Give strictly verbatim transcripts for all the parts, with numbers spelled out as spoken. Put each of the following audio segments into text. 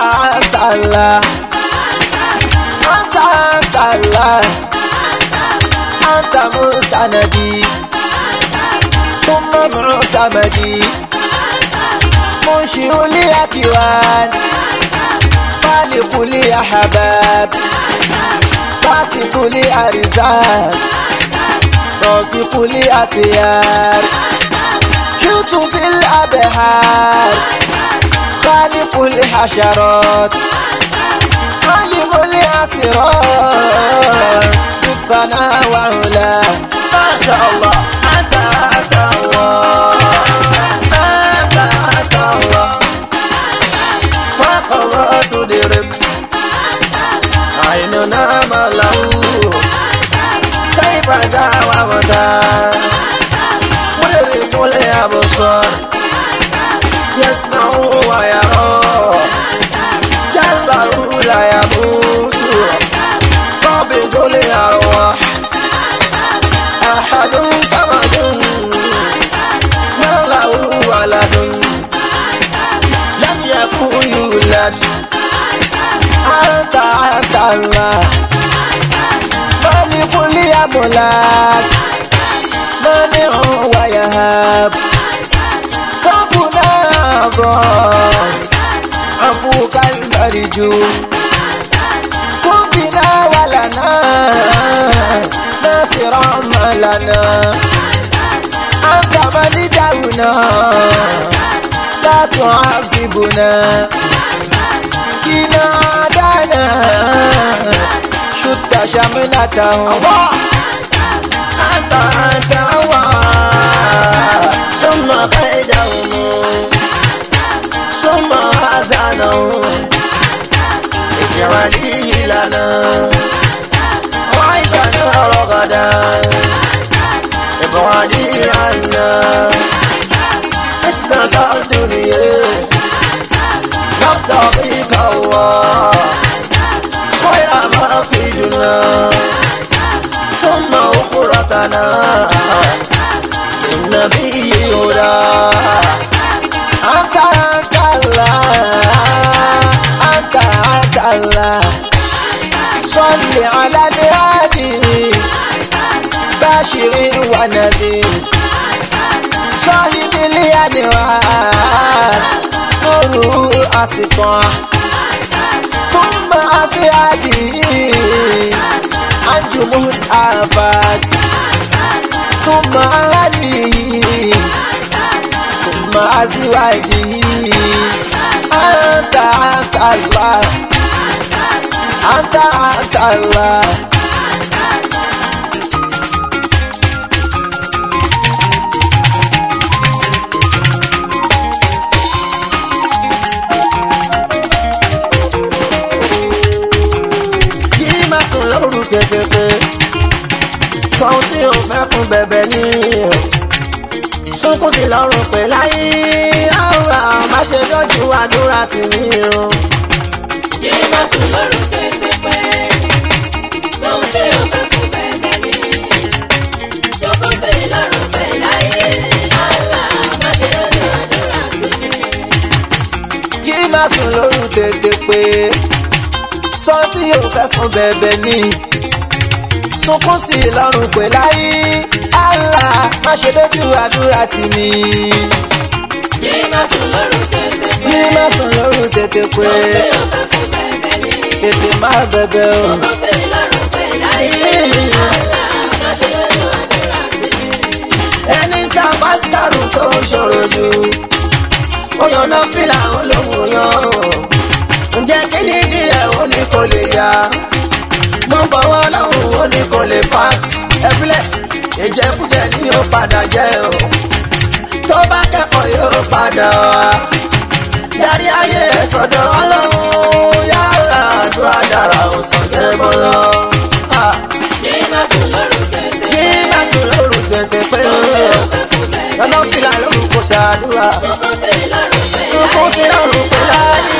anta Allah, anta anta Allah, anta mustanadi, thumma mu'tamadi, munshi'u li akwan, khaliqu li ahbab, basitu li arzaq, rasiqu li atyar, hutu fil abhar, خالق الحشرات، عالم الأسرار، بالثناء وعلا. ما شاء الله. أنت أنت الله، أنت أنت الله، فوق ما تدرك عيننا ما له، كيف زاوى ودا مدرك الأبصار، يسمع ويرى، جله لا يموت، قابض الأرواح، أحد صمد، ما له ولد، لم يكن يولد. أنت أنت الله، مالك الأملاك، مانع ويهاب، عفوك المرجو، كن بنا ولنا ناصرا لنا، أنت ملجأنا لا تعذبنا، إن عادانا شد شملته. أنت أنت الله، ثم قيدهم ثم أذانوا، اجعلي لنا وعيشنا رغدا، ابعدي عنا فتنة الدنيا، نبتغيك الله خير ما في دنا، ثم أخرتنا بالنبي هدى. أنت أنت الله، أنت أنت الله، صل على الهادي باشر ونذير، شاهد الأنوار نور أسطع، ثم أصحابه أنجم الآفاق، ثم أهله، ثم أزواجه. أنت أنت الله، أنت أنت الله. Yìí má sùn lóru tètè pé sọ́hun tí ò fẹ́ kún bẹ̀bẹ̀ ní sunkún sí lọ́rùn pé láyé àwòrán má ṣe lójú àdúrà tì mí o. Yìí má sùn lóru tètè pé sọ́hun tí ò fẹ́ kún bẹ̀bẹ̀ ní sunkún sí lọ́rùn pé láyé àwòrán má ṣe lójú àdúrà tì mí. Yìí má sùn lóru tètè pé sọ́hun tí ò fẹ́ fún bẹ̀bẹ̀ ní sunkún sí lọ́rùn pé láyé Allah má ṣe lójú àdúrà tì mí. Yìí má sùn lóru tètè pé Yìí má sùn lóru tètè pé sọ́hun tí ò fẹ́ kún bẹ̀bẹ̀ ní tètè má bẹ̀bẹ̀ o. sunkún sí lọ́rùn pé láyé Allah má ṣe lójú àdúrà tì mí. Ẹni sábà sítárù tó ṣòro jù ó yànnà fìlà olóhùn yan, ǹjẹ́ kí ni ìdílé ó ní kò lè yá, mo bọ̀wọ́ lọ́hùn ó ní kò lè pass, ẹ̀fílẹ̀ ìjẹkújẹ ni yóò padà jẹ́ o, tó bá kẹ́kọ̀ọ́ yóò padà wá, darí ayé sọ́dọ̀ Ọlọ́run yálà àdúrà dára ó sàn jẹ́ bọ́ lọ. Yìí má sùn lóru tètè pé Yìí má sùn lóru tètè pé sọ́hun tí ò fẹ́ kún bẹ̀bẹ̀ lọ́nà ní fìlà lórúkọ ṣàdúrà. sunkún sí lọ́rùn pé Sunkún sí lọ́rùn pé láyé.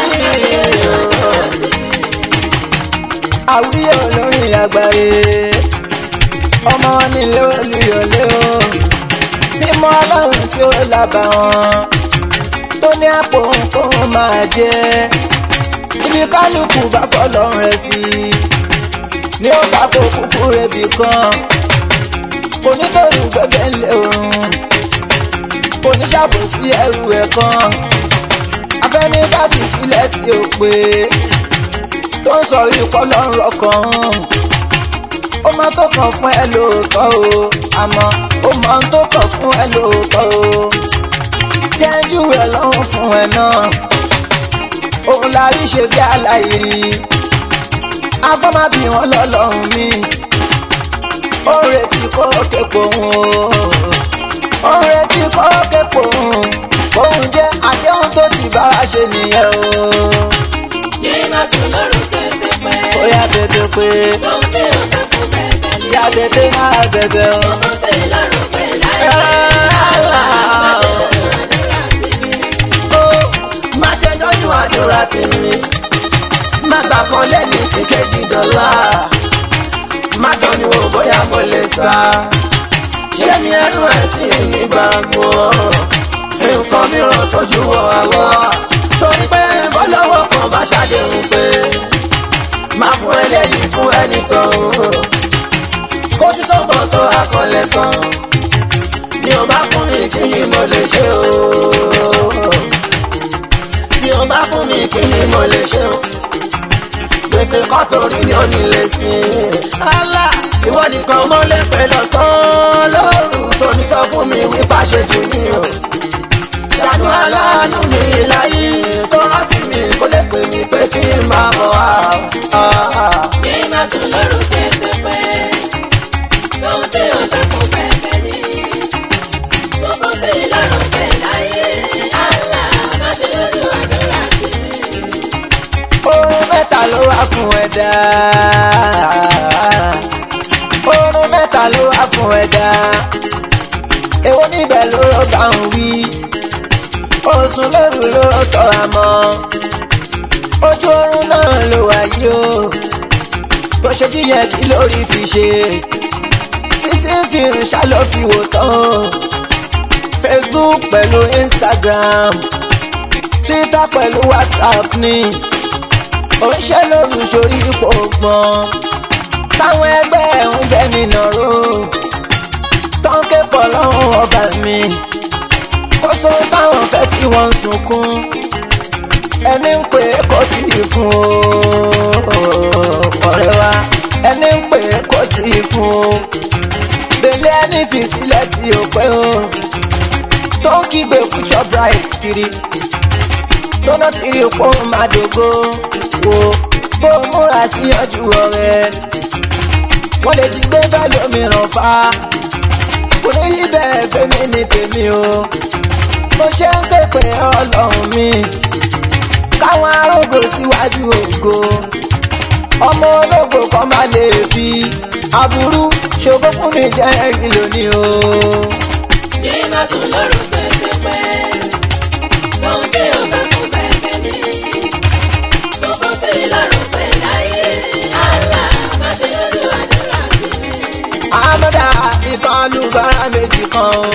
Àwíyé olórin àgbáyé ọmọ nílé Olúyọ̀lé o, mímọ́ Ọlọ́run tí ó lábà wọn tó ní àpò nǹkan máa jẹ, kálukú bá fọlọ́run rẹ̀ sí ní ó bá kó kúkú rebi kan kò ní torí gbẹgbẹ ńlẹ òun kò ní ṣàbòsí ẹrù ẹ̀ kan afẹ́ni bá fi sílẹ̀ tí ó pé tó ń sọ ikọ́ lọ́rùn ọkàn ó máa tó kàn fún ẹ lóòótọ́ o àmọ́ ó máa tó kàn fún ẹ lóòótọ́ o jẹ́jú ẹ lọ́rùn fún ẹ náà òun la rí ṣe bí aláìrí agbọ́n má bí wọn lọ́lọ́run mi ó ń retí kó képo òun ó ń retí kó képo òun òun jẹ́ àdéhùn tó ti bá wa ṣe nìyẹn o. Yé má sùn lóru tètè pé. Ó yá tètè pé. Lóhun tí o fẹ́ fún bẹ̀bẹ̀ ni. Yá tètè máa bẹ̀bẹ̀ o. Ṣòkò sí lọ́rùn pé láyé. Àlá má ṣe lójú àdúrà tì mí. Ó má ṣe lójú àdúrà tì mí. Má gbà kan lẹ́nu ìkejì dọ́là. Má dán ni wò bóyá mo lè sá. Ṣé ni ẹnu ẹ̀ tí ní gbàgbọ́? Ṣé nǹkan mìíràn tójú wọ àwọ̀? Torí pé bọ́lọ́wọ́ kan bá ṣàdéhùn pé má fún eléyìí fún ẹni tó kó sí tó ń bọ̀ tó akọ̀lẹ̀ kan tí o bá fún mi kí ni mo lè ṣe o tí o bá fún mi kí ni mo lè ṣe o gbèsè kọ́ torí mi ò ní lè sìn Allah ìwọ nìkan mo lè pè lọ́sàn-án lóru tó ní sọ fún mi wípé ṣe jù ní o ṣàánú aláàánú mi láyé tó rán sí mi kó lè pè mí pé kí n máa bọ̀ wá. Yé má sùn lóru tètè pé. Lóhun tí o fẹ́ fún bẹ̀bẹ̀ ni. Ṣòkò sí lọ́rùn pé láyé. Àlá má ṣe lójú àdúrà tì mí. Oorun mẹ́ta ló wà fún ẹ̀dá. Oorun mẹ́ta ló wà fún ẹ̀dá. Èwo níbẹ̀ ló bá ń wí. Oṣùn lóru ló tọ́ àmọ́. Ojú oorun náà ló wà yìí o. Bó ṣe jíyẹn kí lórí fi ṣe. Sísí fìrù ṣá ló fi wò tán. Facebook pẹ̀lú Instagram. Twitter pẹ̀lú WhatsApp ni. Ó ń ṣe lóru sórí ipò gbọ́n. Táwọn ẹgbẹ́ ẹ̀ ń bẹ́ mi nàró. Tó ń ké pọ̀ lọ́hùn ọba mi. Kó sọ táwọn fẹ́ tí wọ́n ń sunkún. Ẹni ń pè é kò tí ì fún o. Ọ̀rẹ́ wa ẹni ń pè é kò tí ì fún o. Bèlè ẹni fi sílẹ̀ tí ò pé o. Tó ń kígbe fún Shoprite kiri. Tó náà ti rí pé òun máa dògo. Wo bó múra sí ọjọ́ ọ̀rẹ́. Wọ́n lè ti gbé bẹ́ẹ̀ lómìíràn fa. Kò ní rí bẹ́ẹ̀ fẹ́mi ní tèmi o. Mo ṣe ń pèpè ọlọ́run mi. Káwọn arógò síwájú ògo. Ọmọ ológo kan má lè fi aburú ṣògo fún mi jẹ́ ẹ̀rí lónìí o. Yé má sùn lóru tètè pé. Lóhun tí o fẹ́ fún bẹ̀bẹ̀ ni. Ṣòkò sí lọ́rùn pé láyé. Àlá má ṣe lójú àdúrà tì mí. Àmọ́dá ìtàn alùbárà méjì kan o.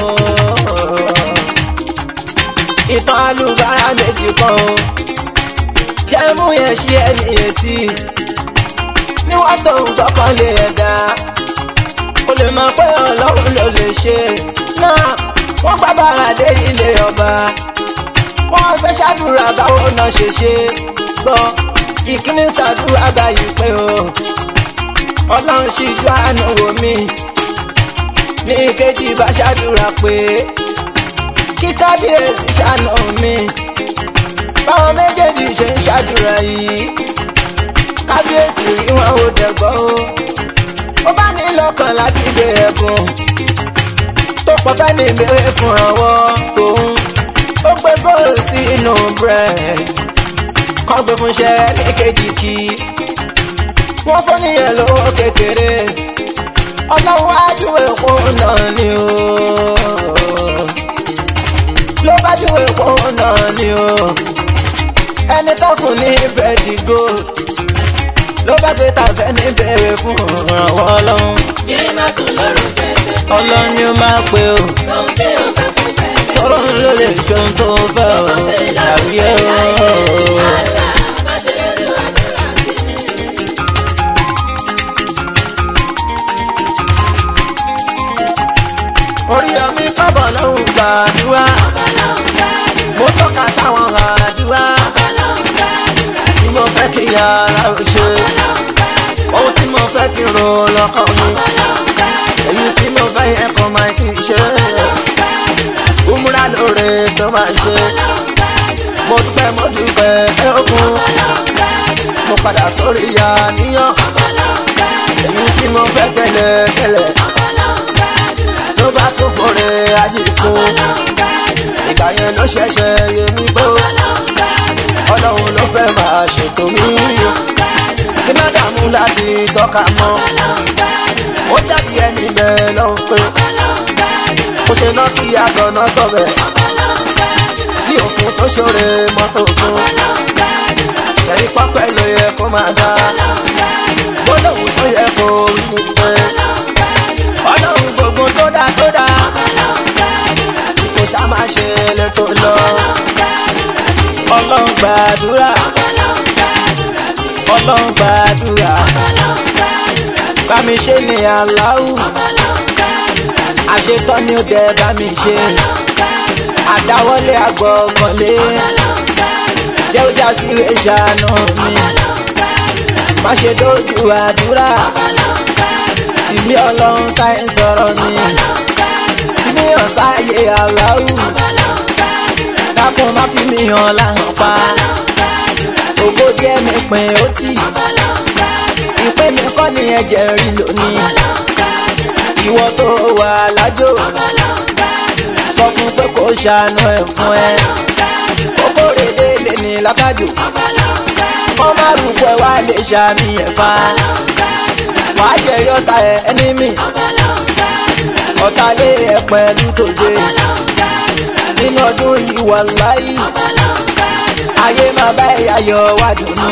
Ìtàn alùbárà méjì kan o. Jẹ́mú yẹn ṣí ẹni etí. Níwọ̀n tó ń gbọ́kànlé ẹ̀dá. O lè mọ̀ pé Ọlọ́run ló lè ṣe. Náà wọ́n gbá bàrà dé ilé ọba. Wọ́n fẹ́ ṣàdúrà báwo náà ṣe ṣe. Gbọ́ ìkíní ṣàdúrà báyìí pé o. Ọlọ́run ṣíjú àánú wò mí. Ní ìkejì bá ṣàdúrà pé kí kábíyèsí ṣàánú mi. Báwọn méjèèjì ṣe ń ṣàdúrà yìí. Kábíyèsí rí wọn ò dẹ̀gbọ́ o. Ó bá ní lọ́kàn láti gbé ẹ̀bùn. Tó pọ̀ fẹ́ ní ìbéèrè fún ọwọ́ tòun. Ó gbé góòlù sí inú bread. Kọ́ gbé fún ṣẹ́ ní kejì kí. Wọ́n fún níyẹn lówó kékeré. Ọlọ́run wájú èkó náà ni o. Ló bá ju èkó náà ni o. Ẹni tó fún ní bẹ́ẹ̀dì gold. Ló bá gbé tàfẹ́ ní bèrè fún ìrànwọ́ Ọlọ́run. Yé má sùn lóru tètè pé. Ọlọ́run ni ó máa pè o. Lóhun tí o fẹ́ fún bẹ̀bẹ̀ ni. Tọ́rọ̀ ló lè ṣe ohun tó fẹ́ o. Àríyé o. Àlá má ṣe lójú àdúrà. aláwọ̀ ṣe ohun tí mo fẹ́ ti rò lọ́kàn mi èyí tí mo fẹ́ yẹn kò máa ti ṣe umra lóore tó máa ṣe mo dúpẹ́ mo dúpẹ́ ẹ okun mo padà sórí ya níyàn èyí tí mo fẹ́ tẹ́lẹ̀ tẹ́lẹ̀ tó bá tún fòrè ajíkun ìgbà yẹn ló ṣẹ̀ṣẹ̀ yé mi pé ọlọ́run ló fẹ́ máa ṣètò mí kí má dààmú láti tọ́ka mọ́ ó dàbí ẹni bẹ́ẹ̀ lọ́hùn pé ó ṣe náà kí àgọ́nà sọ̀bẹ̀ tí òfin tó ṣòre mọ́tò fún ṣẹ̀yìn pápẹ́ ló yẹ kó máa dá gbólóhùn tó yẹ kó rí ni pé ọlọ́run gbogbo tó dá tó dá kò ṣá máa ṣe lẹ́tọ̀ lọ ọlọ́run gbàdúrà ọlọ́run gbàdúrà bá mi ṣe ní aláwù àṣetọ́ ni ó dẹ̀ bá mi ṣe àdáwọ́lé àgbọ̀kànlé jẹ́ ó já sí ìṣàánú mi má ṣe dójú àdúrà tì mí ọlọ́run sáyẹn sọ̀rọ̀ mi tì mí hàn sáyé aláwù dákun má fi mí hàn láhàn pa ògo díẹ̀ mi pin ó tì ìpín mi kọ́ ni ẹ̀jẹ̀ rí lónìí ìwọ tó wà lájò sọ fún pé kò ṣàánú ẹ̀ fún ẹ kókó rèé lè ní lákàjò wọ́n má rúkọ ẹ wá lè ṣàmì ẹ̀fà wàá jẹ yọta ẹ ẹni mi ọ̀tá lé ẹ pẹ̀lú tòde nínú ọdún yìí wàláhì ayé máa bá ẹ̀yà yọ wá dùnú.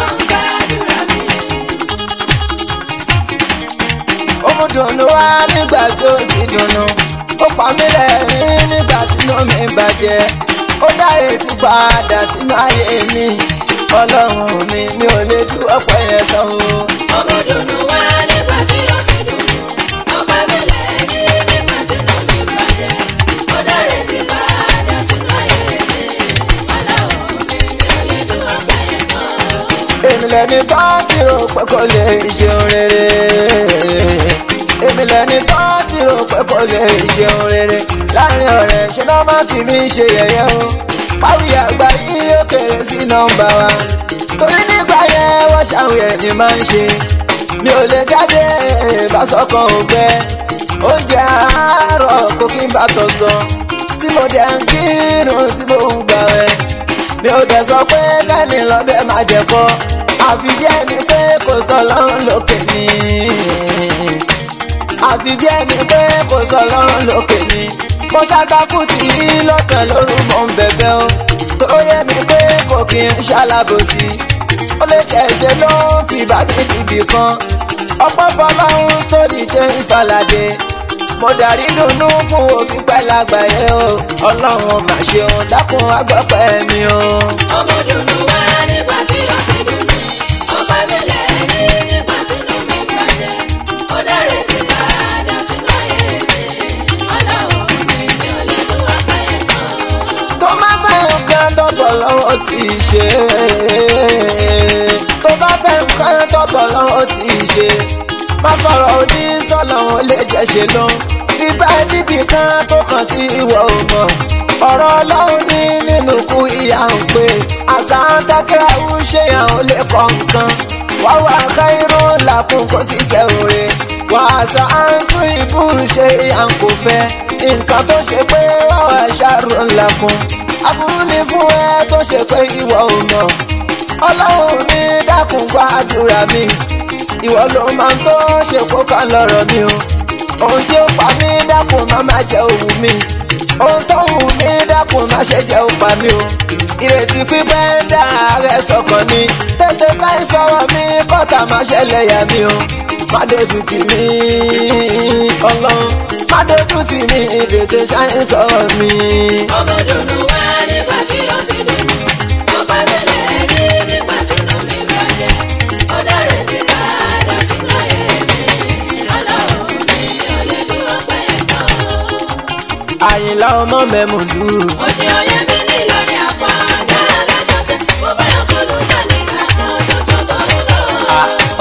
ó mú dùnú wá nígbà tí ó sì dùnú ó pa mí lẹ́rìn nígbà tí inú mi bàjẹ́ ó dá ètí padà sínú ayé mi ọlọ́run mi mi ò lè tú ọ̀pọ̀ yẹn tán o. ó mú dùnú wá nígbà tí ó sì dùnú ó pa mí lẹ́rìn nígbà tí inú mi bàjẹ́ ó dá ètí padà sínú ayé mi ọlọ́run mi mi ò lè tú ọ̀pọ̀ yẹn tán o. èmi lẹni tó ti rò pé kò lè ṣeun rere èmi lẹni tó ti rò pé kò lè ṣeun rere láàrin ọ̀rẹ́ ṣe náà má fi mí ṣe yẹ̀yẹ́ o pàwí àgbà yìí ó kéré sí nọ́mbà wa torí nígbà yẹn wọ́n ṣàwùyẹ̀ ni máa ń ṣe mi ò lè jáde bàṣọkàn ògbẹ oúnjẹ àárọ̀ kò kí n bá tọ̀ sọ tí mo dẹ̀ ń kírun tí mo ń gbà rẹ̀ mi ò dẹ̀ sọ pé kẹ́ni lọ́bẹ̀ má jẹ kọ́ àfi díẹ̀ ni pé kò sọ lọ́run lókè mi àfi díẹ̀ ni pé kò sọ lọ́run lókè mi mo ṣàtàkù tí lọ́sàn lóru mọ̀ ń bẹ̀bẹ̀ o tó yẹ mi pé kò kí n ṣàlàbòsí ó lè jẹ́ṣẹ́ ló ń fi bàbí níbì kan ọ̀pọ̀ fọlọ́run tó dìde ìfàlàdé mo darí dùnú fún òbí pẹ́ lágbàáyé o ọlọ́run mà ṣeun dákun agbọ́pẹ́ mi o. ọmọ dùnú wá nígbà tí ó sì dùnú ó pa mí lẹ́rìn nígbà tí inú mi bàjẹ́ ó dá ètí padà sínú ayé mi ọlọ́run mi mi ò lè tú ọ̀pọ̀ yẹn tán o. tó má fẹ́ nǹkan tọ́pọ̀ lọ́wọ́ tí ì ṣe tó bá fẹ́ nǹkan tọ́pọ̀ lọ́wọ́ tí ì ṣe má sọ̀rọ̀ òdì sọ̀lọ̀ ò lè jẹ́ ṣe lọ fi bá níbi kan tó kàn tí ìwọ ò mọ̀ ọ̀rọ̀ ọlọ́run ní nínú kú ìyá ń pè àṣà ń dákẹ́ àwọn ṣéyàn ò lè kọ́ nǹkan wá wá ká irun làkún kó sì jẹ́ òre wà àṣà ń tún ìbú ṣe ìyá ń kò fẹ́ nǹkan tó ṣe pé wá wá ṣàrò làkún aburú ni fún ẹ tó ṣe pé ìwọ ò mọ̀ ọlọ́run ní dákun gbàdúrà mi ìwọ ló máa ń tó ṣe kó kàn lọ́rọ̀ mi o ohun tí ó pa mí dákun má má jẹ́ òwú mi ohun tó wù mí dákun má ṣe jẹ́ òpa mi o ìrètí pípẹ́ ń dá ààrẹ sọ̀kan ni tètè sáì sọ̀rọ̀ mi kọ́ta má ṣẹlẹ̀ yà mí o má dojú tì mí ọlọ́run má dojú tì mí tètè sáì sọ̀rọ̀ mi. ọmọ dùnú wá nígbà tí ó sì dùnú ó pa mí lẹ́rìn nígbà tí inú mi bàjẹ́ ó dá ètí padà sínú ayé mi ọlọ́run mi mi ò lè tú ọ̀pọ̀ yẹn tán o. Àyìnlá ọmọ mẹ́mùdù. mo ṣe ọyẹ́ bí ní lórí àpá dára lájọ́ tẹ́ mo bá yàn kó ló jà nígbà kan tó tó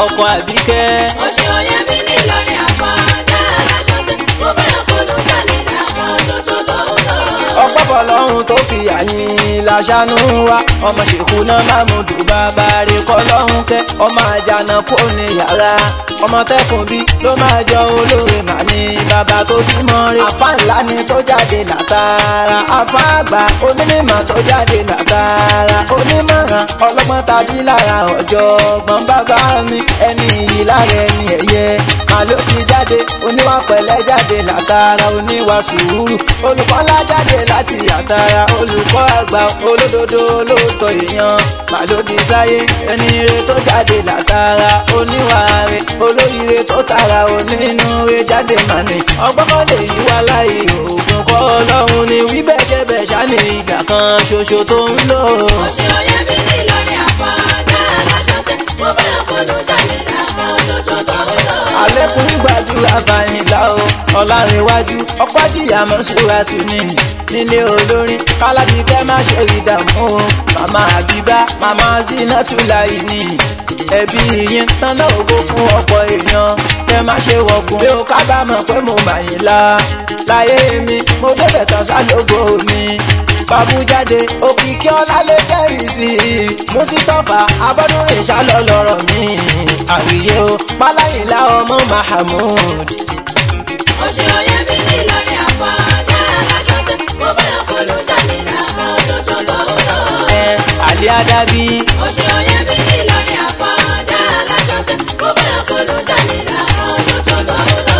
ọkọ Àbíkẹ́. Mo ṣe oyè mi ní lórí àfọ̀dá aláṣọṣe. Mo fẹ́ kúlù jáde láàbọ̀ tuntun tó ń lọ. ọpẹ́ fọlọ́run tó fi àyìn làṣánú wa ọmọ ṣèkú náà Mahmood bàbá rẹ̀ kọ́ lọ́hún kẹ́ ọmọ àjànà kò ní yàrá ọmọ tẹ́kùn bí ló máa jọ olóore mà ní bàbá tó bímọ rẹ̀. àfa ńlá ni tó jáde látara àfa àgbà onímọ̀ tó jáde látara onímọ̀ràn ọlọ́gbọ́n tàbí lára ọ̀jọ̀gbọ́n bàbá mi ẹni iyì lára ẹni ẹ̀yẹ àló ti jáde oníwà pẹ̀lẹ́ jáde látara oníwà sùúrù olùkọ́lá jáde láti àtàrà olùkọ́ àgbà olódodo olóòótọ́ èèyàn màlódì sáyé ẹni ire tó jáde látara oníwà rẹ olóríire tó tara onínúure jáde màní ọgbọ́n kan lè yí wá láì òògùn kọ́ ọlọ́run ni wíbẹ̀ jẹ́bẹ̀ ṣáni ìgbà kan ṣoṣo tó ń lò. Mo ṣe oyè mi ní lórí àfọ̀dá aláṣọṣe. Mo fẹ́ kúlù jáde láàbọ̀ tuntun tó ń lọ. àlékún gbàdúrà fàyìnlá o ọ̀làrẹ̀wájú ọ̀pọ̀ jìyà mọ́ṣúra tù ní nílé olórin kálábíkẹ́ má ṣe rí dààmú o màmá àbíbá màmá Zinatu láì ní ẹbí yín tánná ògo fún ọ̀pọ̀ èèyàn kẹ́ má ṣe wọ̀kùn bí o kábàámọ̀ pé mo mà yín la láyé mi mo débẹ̀ tán sálógo mi babújáde òkìkí ọlá lè kẹ́rì sí i Mùsítọ́fà Abọ́dúnrin ṣálọ lọ́rọ̀ mi àwíyé o páláyìnlá ọmọ Mahmood. Mo ṣe oyè mi ní lórí àfọ̀dá aláṣọṣe. Mo fẹ́ kúlù jáde láàbọ̀ tuntun tó ń lọ. ẹ àlẹ́ àdàbí. Mo ṣe oyè mi ní lórí àfọ̀dá aláṣọṣe. Mo fẹ́ kúlù jáde láàbọ̀ tuntun tó ń lọ.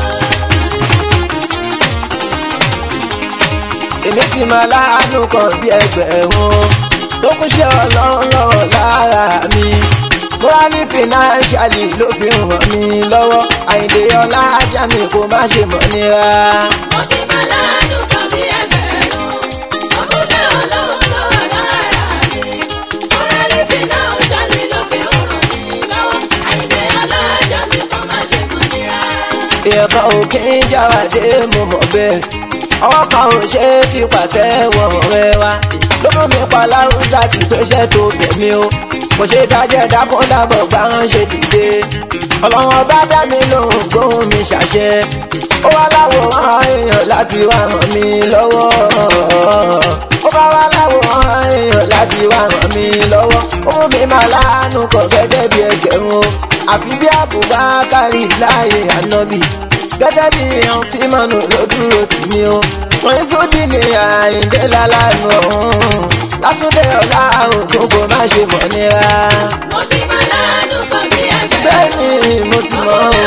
èmi ti máa láàánú kan bí ẹgbẹ̀rún tó kún ṣe ọlọ́run lọ́wọ́ lára mi morally financially ló fi hàn mí lọ́wọ́ Àyìndé ọlá ajá mi kò má ṣe mọ̀ nira. Mo ti máa láàánú kan bí ẹgbẹ̀rún tó kún ṣe ọlọ́run lọ́wọ́ lára mi morally financially ló fi hàn mí lọ́wọ́ Àyìndé ọlá ajá mi kò má ṣe mọ̀ nira. ìyẹ̀kọ́ òkè ń jáwádé mo mọ̀ bẹ́ẹ̀ ọwọ́ kan ò ṣe é fi pàtẹ́wọ̀ rẹ wá ló mú mi pa láwùjá tí pèsè tó bẹ̀mí o kò ṣe dájẹ́ dákún dábọ̀ gbà ń ṣe dìde ọlọ́wọ́n bá dá mi lóhùn gbóhùn mi ṣàṣẹ ó wá láwòrán èèyàn láti wá ràn mí lọ́wọ́ ó bá wá láwòrán èèyàn láti wá ràn mí lọ́wọ́ ó mú mi máa láàánú kọ gẹ́gẹ́ bí ẹgbẹ̀rún o àfi bí Abubakari láàyè ànábì gẹ́gẹ́ bí èèyàn fíìmọ̀nù ló dúró tì mí o wọ́n sódì ní Àyìndé lálánú ọ̀hún látúndé ọ̀la ògùn kò má ṣe mọ̀ nira. Mo ti máa láàánú kan bí ẹgbẹ̀rún bẹ́ẹ̀ni mo ti mọ̀ ọ́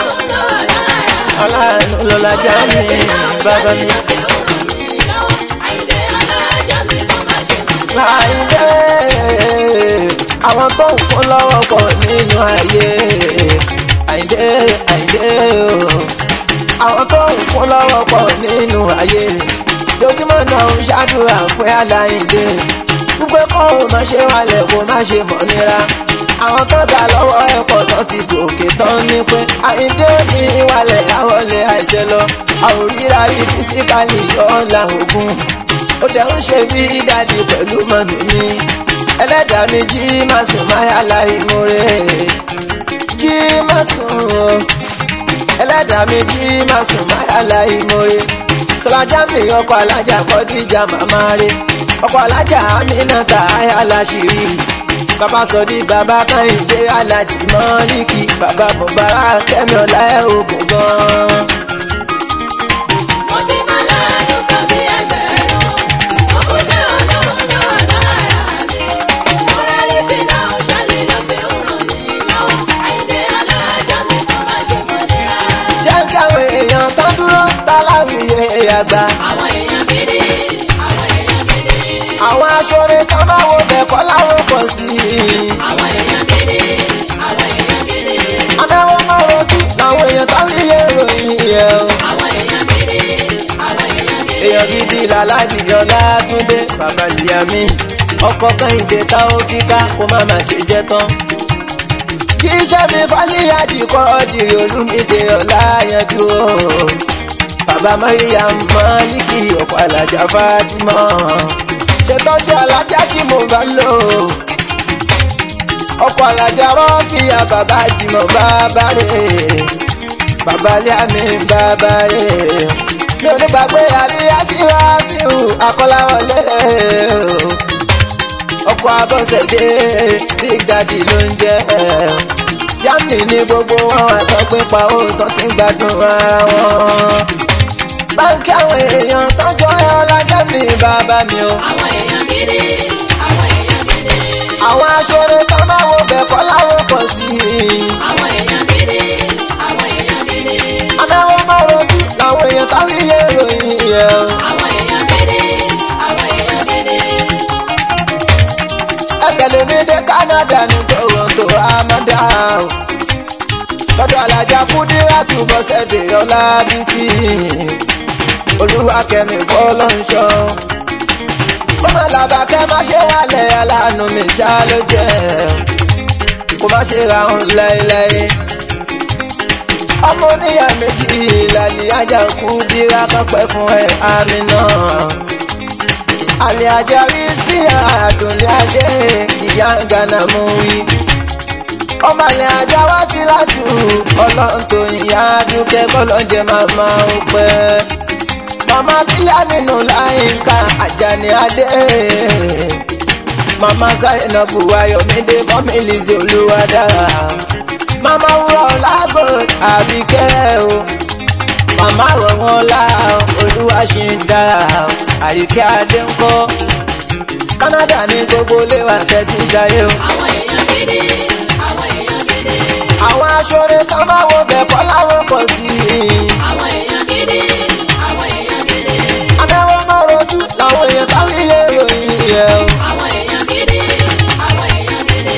ọlọ́run lọ́la já mi bàbá mi. Àyìndé àwọn tó ń kún lọ́wọ́ pọ̀ nínú ayé Àyìndé Àyìndé o àwọn tó ń kún lọ́wọ́ pọ̀ nínú ayé jojúmọ́ náà ń ṣàdúrà fún Àyìndé gbogbo kó o má ṣe wálẹ̀ kó má ṣe mọ̀ nira àwọn tó dá lọ́wọ́ ẹ̀pọ̀ tó ti gòkè tán ní pé Àyìndé ní ìwàlẹ̀ àwọlé àìṣe lọ àwòrírà yìí físíkàlì ọ̀la ògùn ó tẹ̀ ń ṣe bí dádì pẹ̀lú mọ̀mí mi ẹlẹ́dàá mi jí má sùn máyà láì múre jí má sùn o ẹlẹ́dàá mi jí má sùn máyà láì múre sọlájà mi ọkọ̀ alájà Kọ́díjà màmá rẹ̀ ọkọ̀ alájà Amínátà àyà láṣìírí bàbá Sọ̀dí bàbá Kẹ́hìndé Aláàjì Málíkì bàbá Bọ̀bárà Kẹ́mi ọ̀la ẹ̀ ògùn gan-an. Mo ti máa láàánú kan bí ẹgbẹ̀rún tó kún ṣe ọlọ́run lọ́wọ́ lára mi morally financially ló fi hàn mí lọ́wọ́ Àyìndé ọlá ajá mi kò má ṣe mọ̀ nira. jẹ́ káwọn èèyàn tán dúró táláwìyé àgbà. Àwọn èèyàn gidi àwọn èèyàn gidi. àwọn aṣọ́rẹ́ tán bá wo bẹ̀kọ́ láwọn pọ̀ sí i. Àwọn èèyàn gidi àwọn èèyàn gidi. adáwọ̀ mọ́rọ̀ kí làwọn èèyàn táwọn ilé ìròyìn yẹ o. Àwọn èèyàn gidi àwọn èèyàn gidi. èèyàn gidi làlájì Ọlátúndé bàbá Líàmí ọkọ̀ Kẹ́hìndé táwọn fi ká kó má má ṣe jẹ́ tán. kí iṣẹ́ mi fálíyàjì kọ́ dìrì Olúmídé Ọláyanjú o. bàbá Mariam Málíkì ọkọ̀ alájà Fátímọ̀ ṣètọ́jú alájà tí mo bá lò ọkọ̀ alájà rọ́ọ̀kìyà bàbá jìmọ̀ bàbá rẹ̀ bàbá Líàmì bàbá rẹ̀ mi ò ní gbàgbé àríyájí ráfíù akọ́láwọlé ọkọ̀ abọ́sẹ̀dé big daddy ló ń jẹ́ Germany ní gbogbo wọn àtọ́pẹ́pà òótọ́ ti ń gbádùn ara wọn. Báńkì àwọn èèyàn tọ́jọ́ ẹ ọlájẹ́ mi bàbá mi o. Àwọn èèyàn gidi, àwọn èèyàn gidi. Àwọn aṣọ́rẹ́ tó máa wo bẹ̀kọ́ láwọn pọ̀ sí i. Àwọn èèyàn gidi, àwọn èèyàn gidi. Amáwọ́ máa rojú làwọn èèyàn táwọn ilé ìròyìn yẹn. Àwọn èèyàn gidi, àwọn èèyàn gidi. Ẹ tẹ̀lé mi dé Canada ní Toronto Amanda o. Lọ́dọ̀ alájà Kúdírátù Bọ́sẹ̀dé Ọlábísí. Olúwakẹ́mi Fọlọ́nṣọ́. Kó má làbàkẹ́ má ṣe wálẹ̀ aláàánú mi ṣá ló jẹ́. Kó má ṣe ra òun láéláé. Ọmọ oníyà méjì lálẹ́ ajá Kúdírá kan pẹ́ fún ẹ̀ àmì náà. Àlẹ́ ajá rí sí àdùnlé ajé ìyá Ghana mú wí. Ọmọ àlẹ́ ajá wá sí látù ọlọ́run tó ìyá dúkẹ́ kọ́lọ́jẹ́ màmá ó pẹ́. Màmá bílẹ̀ nínú láyínká Àjàní Adé. Màmá Zainabu Ayọ̀mídé mọ́mí Lizzy Olúwadára. Màmá wúrọ̀ lágbo Àbíkẹ́ o. Màmá rọ̀ wọ́n lá Olúwa ṣì ń dára Àyíkẹ́ Adé ń kọ́. Canada ní gbogbo léwà tẹ́tí jayé o. Àwọn èèyàn gidi, àwọn èèyàn gidi. Àwọn aṣọ́rẹ́ kan máa wo bẹ̀kọ́ láwọn pọ̀ sí i. Àwọn èèyàn gidi, àwọn èèyàn gidi. Amáwọ́ máa rojú làwọn èèyàn táwọn ilé ìròyìn yẹn o. Àwọn èèyàn gidi, àwọn èèyàn gidi.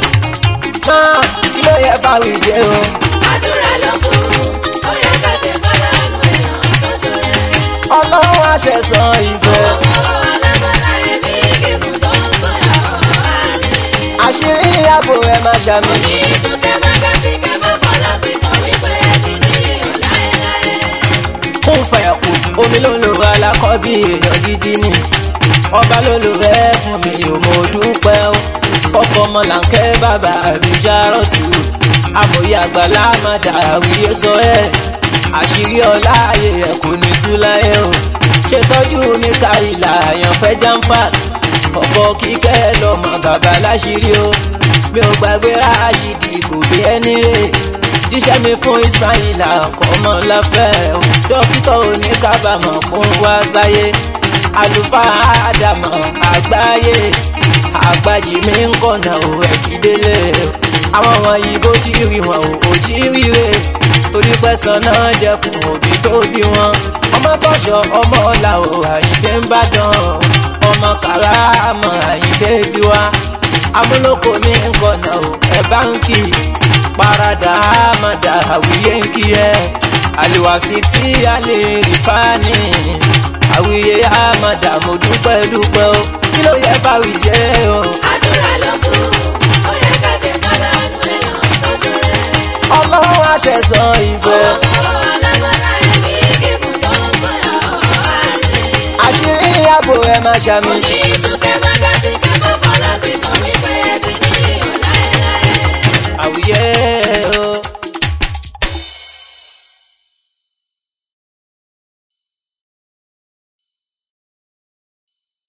Náà kí ló yẹ báwí jẹ́ o. Àdúrà ló kù, ó yẹ ká ṣe fọ́lánù èèyàn tó ṣoore. Ọlọ́run àṣẹ̀sán ìfẹ́. Ọwọ́ alágbára ẹ̀mí gígùn tó ń sọ̀yà ọ̀hún àní. Àṣírí ìyàbò ẹ̀ máa ṣàmì. Òní ìtúkẹ́ máa ga sí kẹ́ máa fọlá bí kan wípé ẹ ti ní ìyàn láéláé. Kún fàyàkù omi ló lò alákọ̀ọ́bí èèyàn gidi ni. Ọba ló lò rẹ́ fún mi ò mọ dúpẹ́ o. Fọ́kọ ọmọ làǹkẹ́ bàbá mi ṣàròtù. Amòye àgbàlá máa dàwíyé sọ ẹ́. Àṣírí ọlá ayé ẹ̀ kò ní tú láyé o. Ṣètọ́jú mi káyìlà àyànfẹ́ jàǹfà. Ọ̀pọ̀ kíkẹ́ lọ́mọ bàbá láṣírí o. Mi ò gbàgbé Ráṣídì kò bí ẹni rè. Jíṣẹ́ mi fún Ismaila ọmọ láfẹ́ o. Dókítà oníkábàámọ̀ kún wá sáyé. Àlùfáà Ádámọ̀ àgbáyé. Àgbàjì mi ń kọ̀nà ò ẹ̀kídélé. Àwọn wọ̀nyí bó jí rí wọn ò ò jí ríre. Torí pẹ̀sán náà jẹ́ fún òbí tó bí wọn. Ọmọ tọ́jọ́ ọmọ ọ̀la ò Àyìndé ń bàdàn. Ọmọ Kàrámọ̀ Àyìndé tiwa. Amúlòkó ní nkọ̀nà ò ẹ̀ báńkì. Parada Amada àwíyé ń kí ẹ. Àlùwàsí tí a lè rí fáni. Àwíyé Amada mo dúpẹ́ dúpẹ́ o. Kí ló yẹ báwí jẹ́ o? Àdúrà ló kù, ó yẹ ká ṣe fọ́lánù èèyàn tó ṣoore. Ọlọ́run àṣẹ̀sán ìfẹ́. Ọwọ́ alágbára ẹ̀mí gígùn tó ń sọ̀yà ọ̀hún àní. Àṣírí ìyàbò ẹ̀ máa ṣàmì. Òní